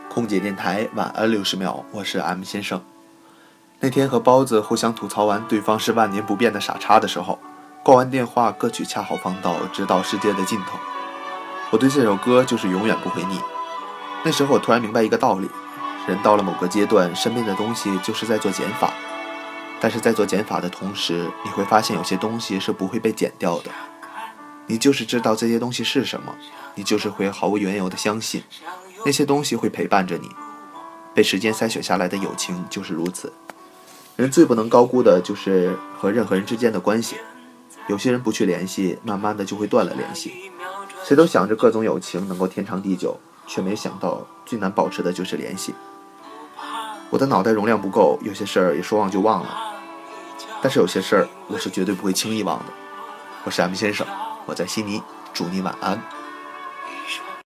空姐电台晚安60秒，我是 M 先生。那天和包子互相吐槽完对方是万年不变的傻叉的时候，挂完电话，歌曲恰好放到直到世界的尽头。我对这首歌就是永远不会腻。那时候我突然明白一个道理，人到了某个阶段，身边的东西就是在做减法，但是在做减法的同时，你会发现有些东西是不会被减掉的。你就是知道这些东西是什么，你就是会毫无缘由的相信那些东西会陪伴着你。被时间筛选下来的友情就是如此。人最不能高估的就是和任何人之间的关系，有些人不去联系，慢慢的就会断了联系。谁都想着各种友情能够天长地久，却没想到最难保持的就是联系。我的脑袋容量不够，有些事儿也说忘就忘了，但是有些事儿我是绝对不会轻易忘的。我是 M 先生，我在悉尼，祝你晚安。